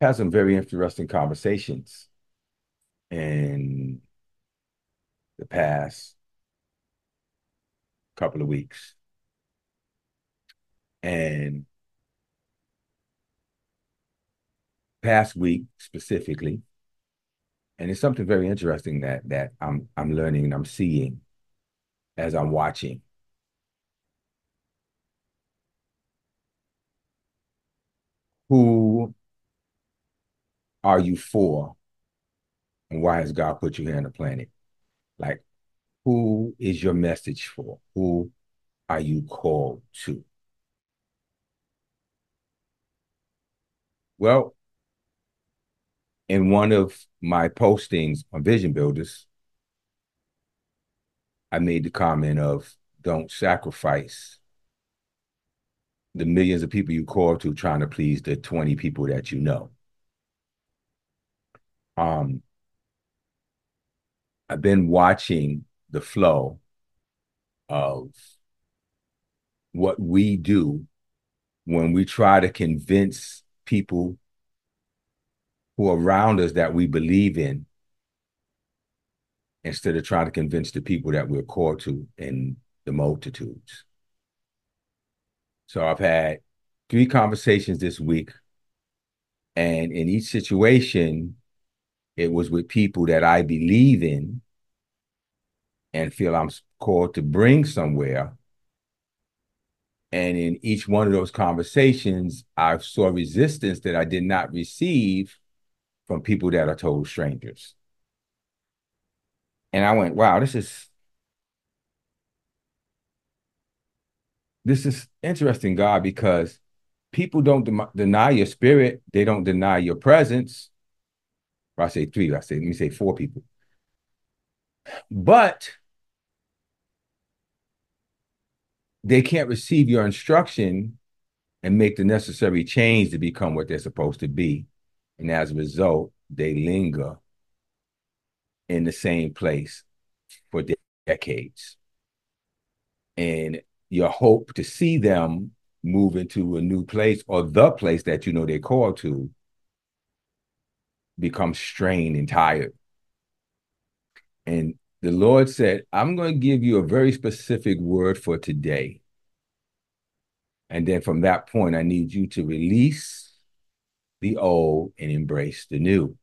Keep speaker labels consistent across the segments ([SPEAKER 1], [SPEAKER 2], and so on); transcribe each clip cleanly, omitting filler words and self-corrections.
[SPEAKER 1] had some very interesting conversations in the past couple of weeks. And past week specifically, and it's something very interesting that I'm learning and I'm seeing as I'm watching. Who are you for, and why has God put you here on the planet? Like, who is your message for? Who are you called to? Well, in one of my postings on Vision Builders, I made the comment of don't sacrifice the millions of people you call to trying to please the 20 people that you know. Um, I've been watching the flow of what we do when we try to convince people who are around us that we believe in instead of trying to convince the people that we're called to in the multitudes. So I've had 3 conversations this week, and in each situation, it was with people that I believe in and feel I'm called to bring somewhere. And in each one of those conversations, I saw resistance that I did not receive from people that are total strangers. And I went, wow, this is interesting, God, because people don't deny your spirit. They don't deny your presence. Or I say three, let me say 4 people. But they can't receive your instruction and make the necessary change to become what they're supposed to be. And as a result, they linger in the same place for decades. And your hope to see them move into a new place or the place that you know they're called to becomes strained and tired. And the Lord said, I'm going to give you a very specific word for today. And then from that point, I need you to release the old and embrace the new.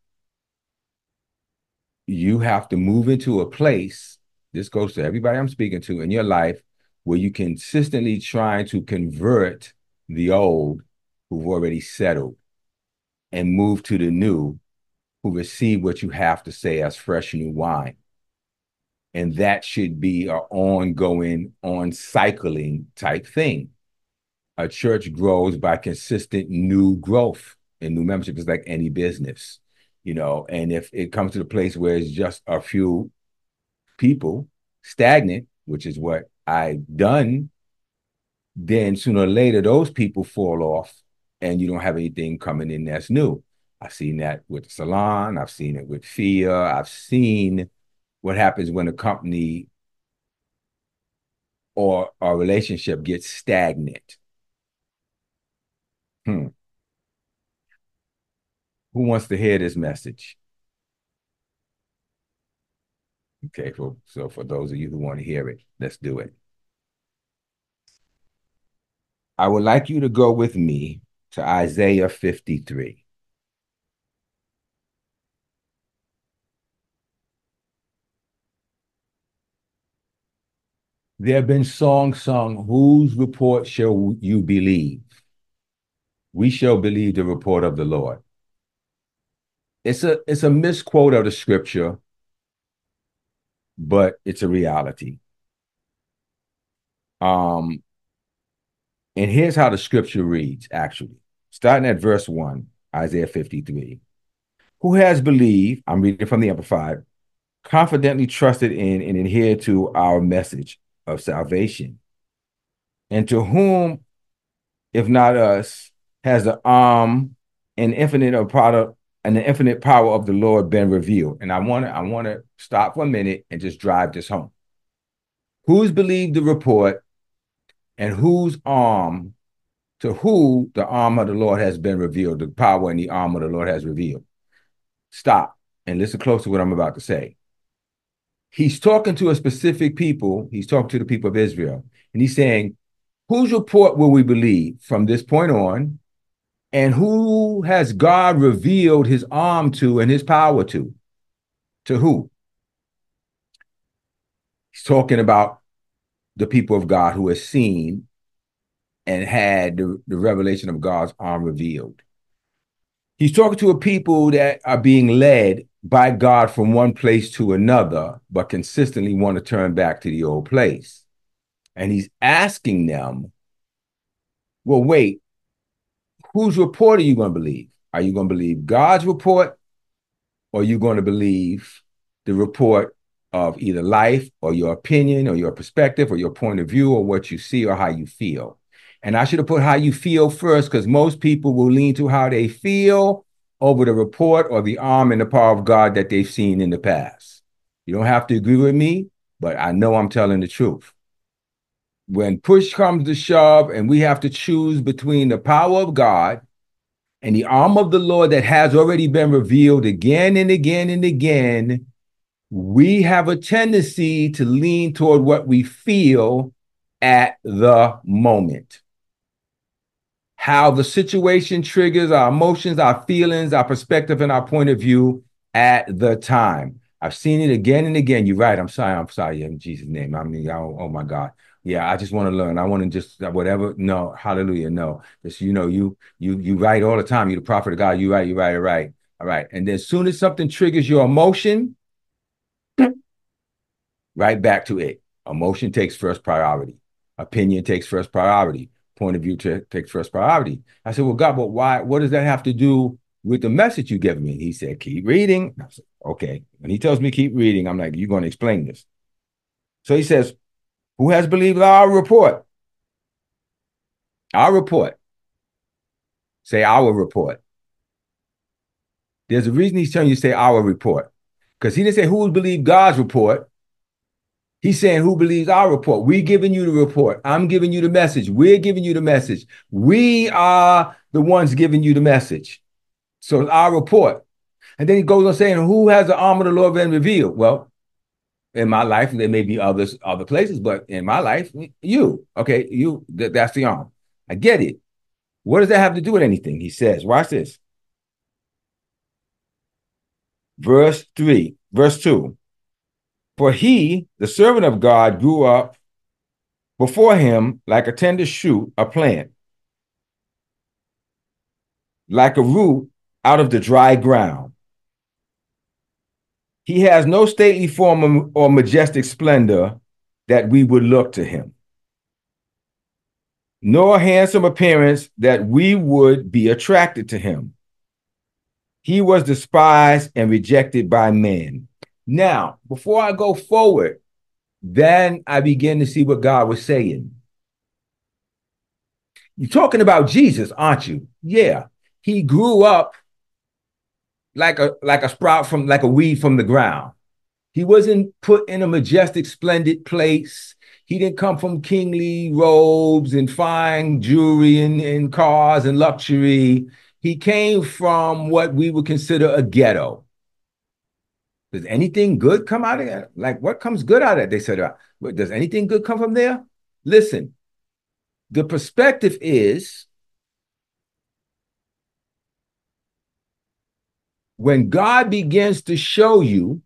[SPEAKER 1] You have to move into a place, this goes to everybody I'm speaking to in your life, where you consistently trying to convert the old who've already settled and move to the new who receive what you have to say as fresh new wine. And that should be an ongoing, on cycling type thing. A church grows by consistent new growth and new membership. Is like any business, and if it comes to the place where it's just a few people stagnant, which is what I've done, then sooner or later those people fall off and you don't have anything coming in that's new. I've seen that with the salon. I've seen it with FIA. I've seen what happens when a company or a relationship gets stagnant. Hmm. Who wants to hear this message? Okay, so for those of you who want to hear it, let's do it. I would like you to go with me to Isaiah 53. There have been songs sung, whose report shall you believe? We shall believe the report of the Lord. It's a misquote of the scripture, but it's a reality. Um, and here's how the scripture reads, actually. Starting at verse 1, Isaiah 53. Who has believed, I'm reading from the Amplified, confidently trusted in and adhered to our message of salvation, and to whom, if not us, has the and infinite of product and the infinite power of the Lord been revealed. And I want to stop for a minute and just drive this home. Who's believed the report and whose arm To who the arm of the Lord has been revealed, the power and the arm of the Lord has revealed. Stop and listen close to what I'm about to say. He's talking to a specific people. He's talking to the people of Israel. And he's saying, whose report will we believe from this point on? And who has God revealed his arm to and his power to? To who? He's talking about the people of God who has seen and had the revelation of God's arm revealed. He's talking to a people that are being led by God from one place to another, but consistently want to turn back to the old place. And he's asking them, well, wait, whose report are you going to believe? Are you going to believe God's report, or are you going to believe the report of either life or your opinion or your perspective or your point of view or what you see or how you feel? And I should have put how you feel first, because most people will lean to how they feel over the report or the arm and the power of God that they've seen in the past. You don't have to agree with me, but I know I'm telling the truth. When push comes to shove and we have to choose between the power of God and the arm of the Lord that has already been revealed again and again and again, we have a tendency to lean toward what we feel at the moment. How the situation triggers our emotions, our feelings, our perspective, and our point of view at the time. I've seen it again and again. You're right. I'm sorry. In Jesus' name. Oh my God. Yeah, I just want to learn. I want to just whatever. No, hallelujah. No, just you write all the time. You're the prophet of God. You write. All right. And then as soon as something triggers your emotion, right back to it. Emotion takes first priority. Opinion takes first priority. Point of view takes first priority. I said, well, God, but why? What does that have to do with the message you give me? He said, keep reading. I said, okay. When he tells me keep reading, I'm like, you're going to explain this. So he says, who has believed our report? Our report. Say our report. There's a reason he's telling you to say our report. Because he didn't say who would believe God's report. He's saying who believes our report. We're giving you the report. I'm giving you the message. We're giving you the message. We are the ones giving you the message. So it's our report. And then he goes on saying, who has the arm of the Lord been revealed? Well, in my life, there may be other places, but in my life, you. Okay, you, that's the arm. I get it. What does that have to do with anything? He says, watch this. Verse 2. For he, the servant of God, grew up before him like a tender shoot, a plant, like a root out of the dry ground. He has no stately form or majestic splendor that we would look to him, nor handsome appearance that we would be attracted to him. He was despised and rejected by men. Now, before I go forward, then I begin to see what God was saying. You're talking about Jesus, aren't you? Yeah. He grew up like a sprout from, like a weed from the ground. He wasn't put in a majestic, splendid place. He didn't come from kingly robes and fine jewelry and cars and luxury. He came from what we would consider a ghetto. Does anything good come out of it? Like, what comes good out of it? They said, does anything good come from there? Listen, the perspective is when God begins to show you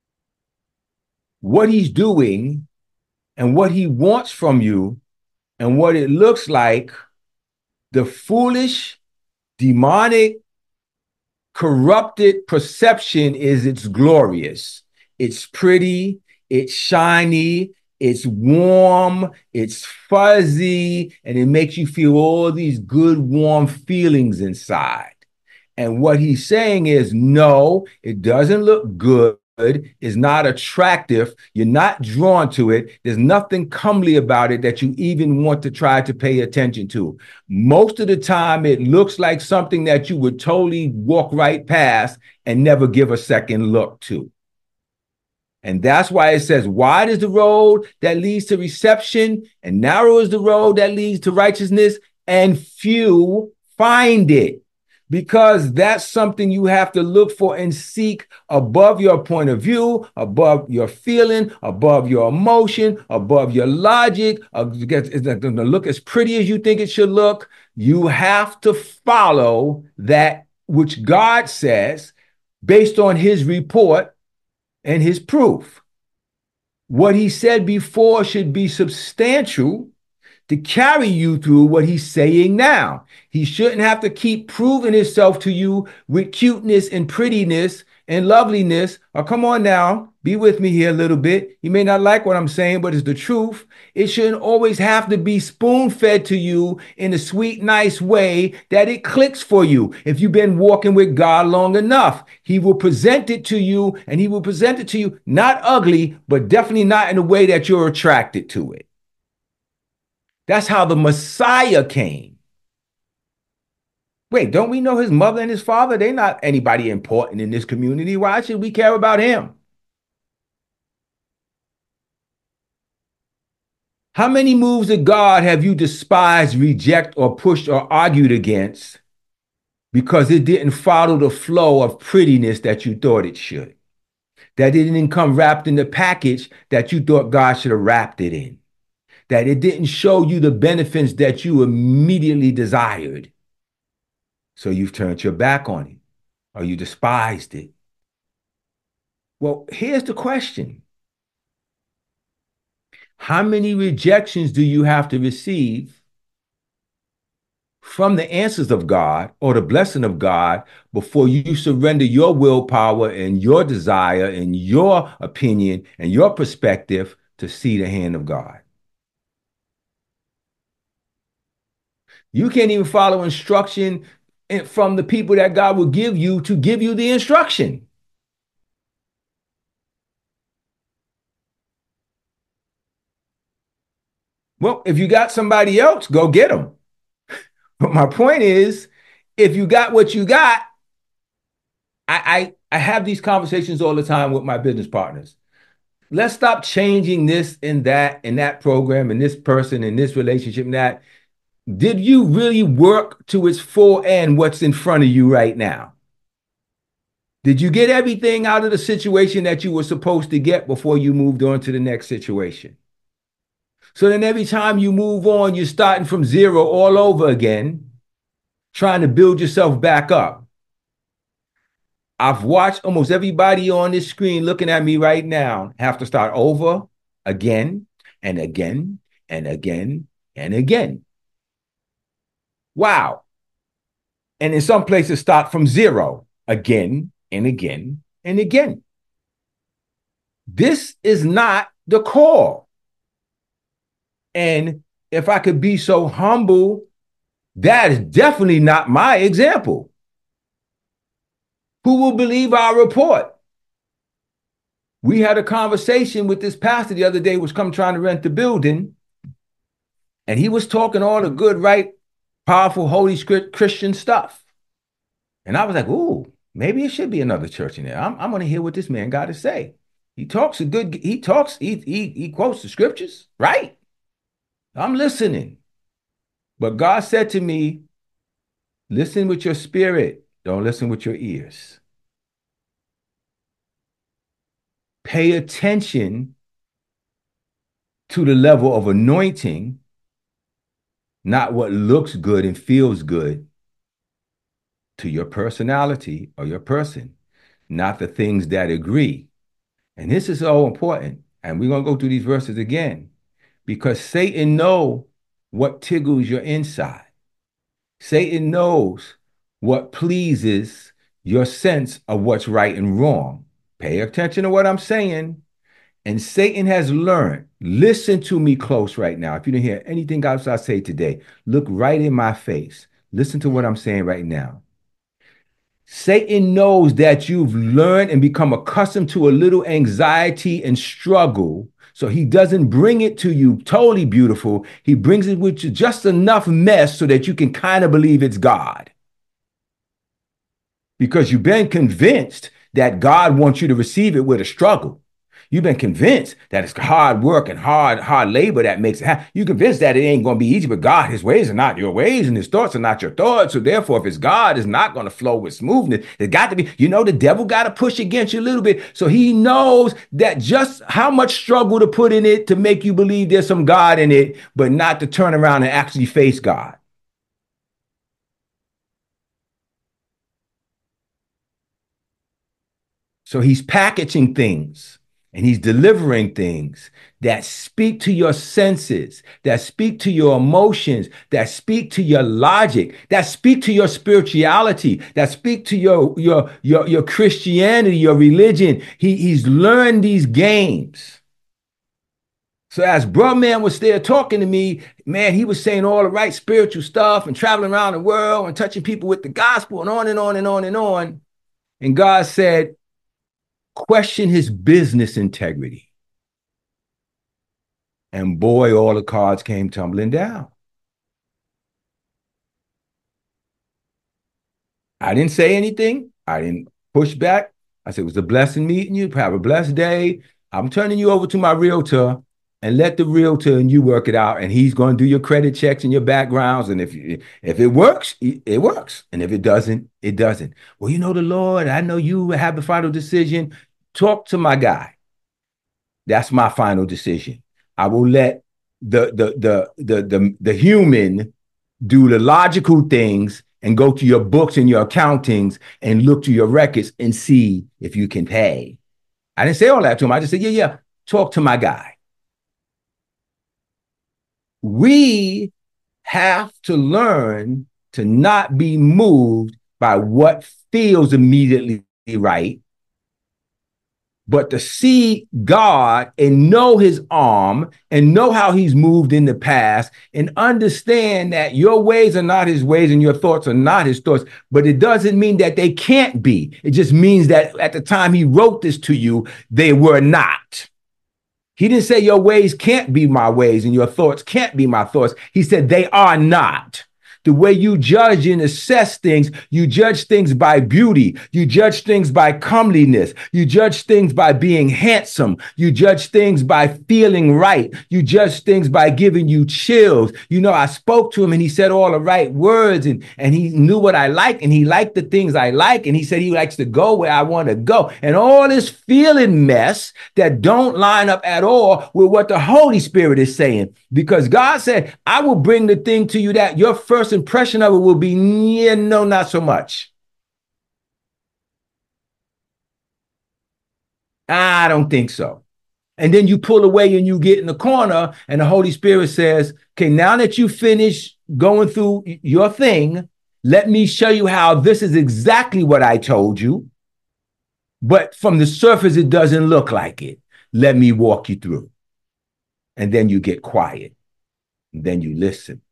[SPEAKER 1] what he's doing and what he wants from you and what it looks like, the foolish, demonic, corrupted perception is it's glorious, it's pretty, it's shiny, it's warm, it's fuzzy, and it makes you feel all these good, warm feelings inside. And what he's saying is, no, it doesn't look good. Is not attractive. You're not drawn to it. There's nothing comely about it that you even want to try to pay attention to. Most of the time, it looks like something that you would totally walk right past and never give a second look to. And that's why it says, wide is the road that leads to reception, and narrow is the road that leads to righteousness, and few find it. Because that's something you have to look for and seek above your point of view, above your feeling, above your emotion, above your logic. It's not going to look as pretty as you think it should look. You have to follow that which God says based on his report and his proof. What he said before should be substantial to carry you through what he's saying now. He shouldn't have to keep proving himself to you with cuteness and prettiness and loveliness. Oh, come on now, be with me here a little bit. You may not like what I'm saying, but it's the truth. It shouldn't always have to be spoon-fed to you in a sweet, nice way that it clicks for you. If you've been walking with God long enough, he will present it to you, and he will present it to you not ugly, but definitely not in a way that you're attracted to it. That's how the Messiah came. Wait, don't we know his mother and his father? They're not anybody important in this community. Why should we care about him? How many moves of God have you despised, rejected, or pushed or argued against because it didn't follow the flow of prettiness that you thought it should? That it didn't come wrapped in the package that you thought God should have wrapped it in? That it didn't show you the benefits that you immediately desired. So you've turned your back on it, or you despised it. Well, here's the question. How many rejections do you have to receive from the answers of God or the blessing of God before you surrender your willpower and your desire and your opinion and your perspective to see the hand of God? You can't even follow instruction from the people that God will give you to give you the instruction. Well, if you got somebody else, go get them. But my point is, if you got what you got, I have these conversations all the time with my business partners. Let's stop changing this and that program and this person and this relationship and that. Did you really work to its full end what's in front of you right now? Did you get everything out of the situation that you were supposed to get before you moved on to the next situation? So then every time you move on, you're starting from zero all over again, trying to build yourself back up. I've watched almost everybody on this screen looking at me right now have to start over again and again and again and again. Wow. And in some places start from zero again and again and again. This is not the call. And if I could be so humble, that is definitely not my example. Who will believe our report? We had a conversation with this pastor the other day, was come trying to rent the building, and he was talking all the good, right, powerful, holy Christian stuff. And I was like, ooh, maybe it should be another church in there. I'm going to hear what this man got to say. He quotes the scriptures, right? I'm listening. But God said to me, listen with your spirit. Don't listen with your ears. Pay attention to the level of anointing, not what looks good and feels good to your personality or your person, not the things that agree. And this is so important. And we're going to go through these verses again, because Satan knows what tickles your inside. Satan knows what pleases your sense of what's right and wrong. Pay attention to what I'm saying. And Satan has learned. Listen to me close right now. If you didn't hear anything else I say today, look right in my face. Listen to what I'm saying right now. Satan knows that you've learned and become accustomed to a little anxiety and struggle. So he doesn't bring it to you totally beautiful. He brings it with you just enough mess so that you can kind of believe it's God. Because you've been convinced that God wants you to receive it with a struggle. You've been convinced that it's hard work and hard labor that makes it happen. You're convinced that it ain't going to be easy, but God, his ways are not your ways and his thoughts are not your thoughts. So therefore, if it's God, it's not going to flow with smoothness. It got to be, the devil got to push against you a little bit. So he knows that just how much struggle to put in it to make you believe there's some God in it, but not to turn around and actually face God. So he's packaging things and he's delivering things that speak to your senses, that speak to your emotions, that speak to your logic, that speak to your spirituality, that speak to your Christianity, your religion. He's learned these games. So as bro man was there talking to me, man, he was saying all the right spiritual stuff and traveling around the world and touching people with the gospel and on and on and on and on. And God said, question his business integrity. And boy, all the cards came tumbling down. I didn't say anything. I didn't push back. I said, it was a blessing meeting you. Have a blessed day. I'm turning you over to my realtor and let the realtor and you work it out. And he's going to do your credit checks and your backgrounds. And if it works, it works. And if it doesn't, it doesn't. Well, the Lord, I know you have the final decision. Talk to my guy. That's my final decision. I will let the human do the logical things and go to your books and your accountings and look to your records and see if you can pay. I didn't say all that to him. I just said, yeah, talk to my guy. We have to learn to not be moved by what feels immediately right, but to see God and know his arm and know how he's moved in the past and understand that your ways are not his ways and your thoughts are not his thoughts, but it doesn't mean that they can't be. It just means that at the time he wrote this to you, they were not. He didn't say your ways can't be my ways and your thoughts can't be my thoughts. He said they are not. The way you judge and assess things, you judge things by beauty. You judge things by comeliness. You judge things by being handsome. You judge things by feeling right. You judge things by giving you chills. I spoke to him and he said all the right words and he knew what I like and he liked the things I like. And he said he likes to go where I want to go. And all this feeling mess that don't line up at all with what the Holy Spirit is saying. Because God said, I will bring the thing to you that your first impression of it will be, yeah, no, not so much. I don't think so. And then you pull away and you get in the corner and the Holy Spirit says, okay, now that you finish going through your thing, let me show you how this is exactly what I told you. But from the surface, it doesn't look like it. Let me walk you through. And then you get quiet. And then you listen.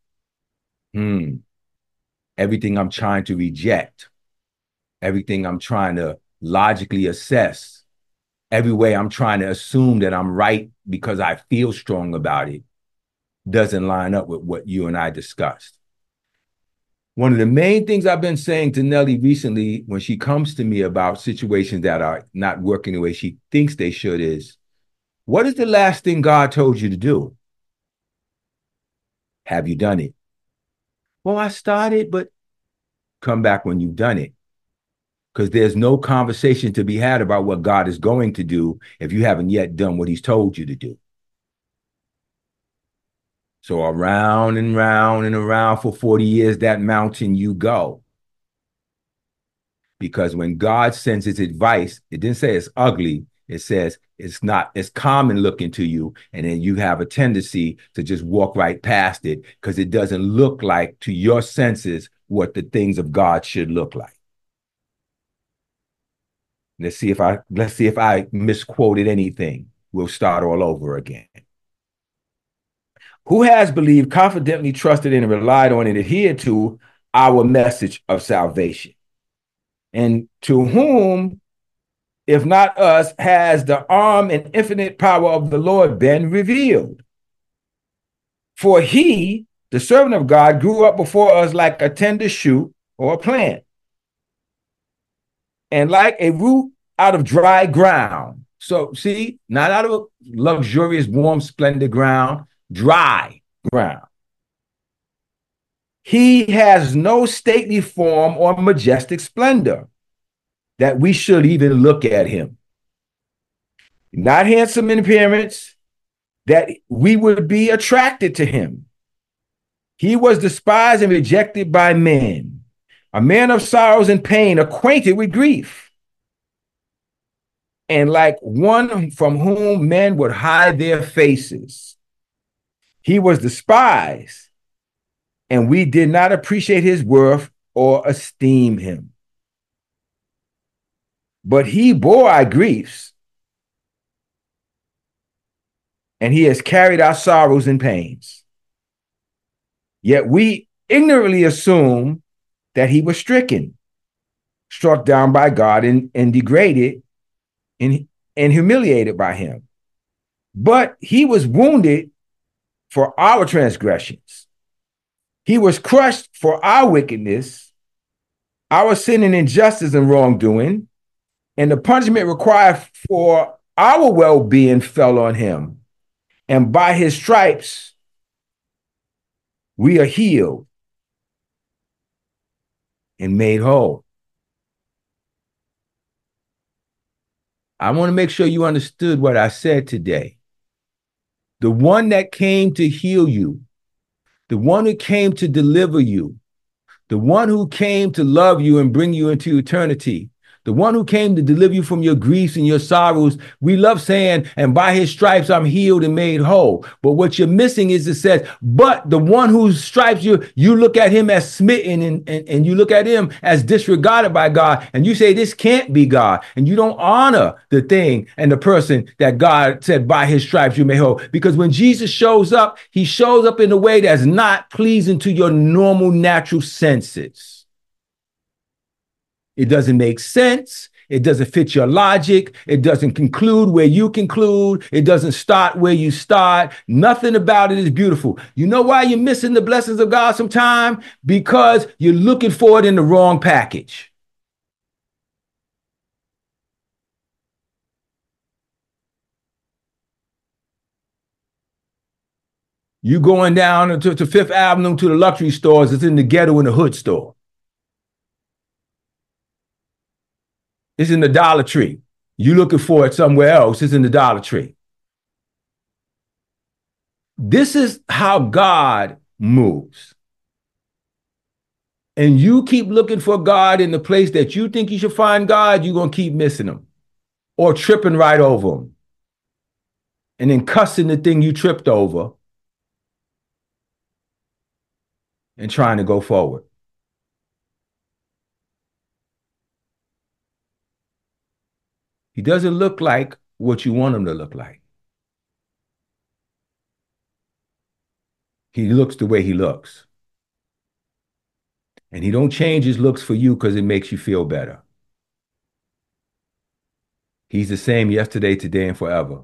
[SPEAKER 1] Everything I'm trying to reject, everything I'm trying to logically assess, every way I'm trying to assume that I'm right because I feel strong about it, doesn't line up with what you and I discussed. One of the main things I've been saying to Nellie recently when she comes to me about situations that are not working the way she thinks they should is, what is the last thing God told you to do? Have you done it? Well, I started, but come back when you've done it. Because there's no conversation to be had about what God is going to do if you haven't yet done what he's told you to do. So around and round and around for 40 years, that mountain you go. Because when God sends his advice, it didn't say it's ugly. It says it's common looking to you. And then you have a tendency to just walk right past it because it doesn't look like to your senses what the things of God should look like. Let's see if I misquoted anything. We'll start all over again. Who has believed, confidently trusted in, and relied on and adhered to our message of salvation? And to whom, if not us, has the arm and infinite power of the Lord been revealed? For he, the servant of God, grew up before us like a tender shoot or a plant, and like a root out of dry ground. So see, not out of a luxurious, warm, splendid ground, dry ground. He has no stately form or majestic splendor that we should even look at him. Not handsome in appearance, that we would be attracted to him. He was despised and rejected by men, a man of sorrows and pain, acquainted with grief, and like one from whom men would hide their faces. He was despised, and we did not appreciate his worth or esteem him. But he bore our griefs, and he has carried our sorrows and pains. Yet we ignorantly assume that he was stricken, struck down by God, and degraded and humiliated by him. But he was wounded for our transgressions. He was crushed for our wickedness, our sin and injustice and wrongdoing, and the punishment required for our well-being fell on him. And by his stripes, we are healed and made whole. I want to make sure you understood what I said today. The one that came to heal you, the one who came to deliver you, the one who came to love you and bring you into eternity, the one who came to deliver you from your griefs and your sorrows. We love saying, and by his stripes I'm healed and made whole. But what you're missing is it says, but the one whose stripes you look at him as smitten and you look at him as disregarded by God. And you say, this can't be God. And you don't honor the thing and the person that God said, by his stripes you may whole. Because when Jesus shows up, he shows up in a way that's not pleasing to your normal natural senses. It doesn't make sense. It doesn't fit your logic. It doesn't conclude where you conclude. It doesn't start where you start. Nothing about it is beautiful. You know why you're missing the blessings of God sometime? Because you're looking for it in the wrong package. You going down to Fifth Avenue to the luxury stores. It's in the ghetto in the hood store. It's in the Dollar Tree. You looking for it somewhere else. It's in the Dollar Tree. This is how God moves. And you keep looking for God in the place that you think you should find God, you're going to keep missing him or tripping right over him and then cussing the thing you tripped over and trying to go forward. He doesn't look like what you want him to look like. He looks the way he looks. And he don't change his looks for you because it makes you feel better. He's the same yesterday, today, and forever.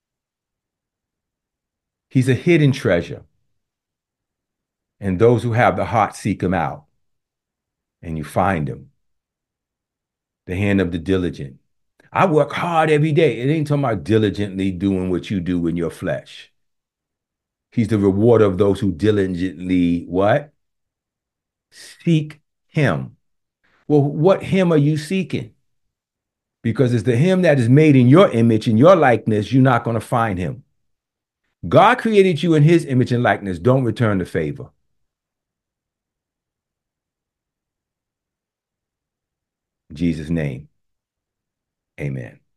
[SPEAKER 1] He's a hidden treasure. And those who have the heart seek him out. And you find him. The hand of the diligent. I work hard every day. It ain't talking about diligently doing what you do in your flesh. He's the rewarder of those who diligently what? Seek him. Well, what him are you seeking? Because it's the him that is made in your image, in your likeness, you're not going to find him. God created you in his image and likeness. Don't return the favor. In Jesus' name, amen.